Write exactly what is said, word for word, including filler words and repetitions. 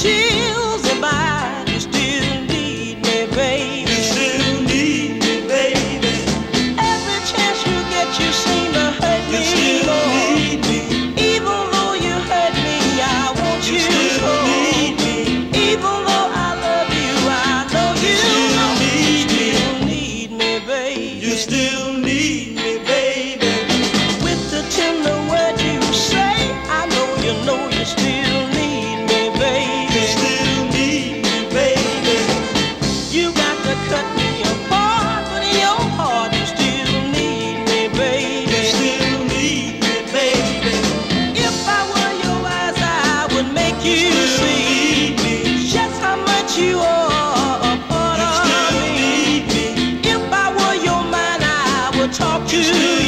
chills and by, you still need me, baby. You still need me, baby. Every chance you get, you seem to hurt me. You still need me. Even though you hurt me, I want you. You still need me. Even though I love you, I know you. You still need me, baby. You still need me, baby. With the tender words you say, I know you know you still need me, baby. You still need me, baby. You got to cut me apart, but in your heart you still need me, baby. You still need me, baby. If I were your eyes, I would make you see just how much you are a part of me. If I were your mind, I would talk to you.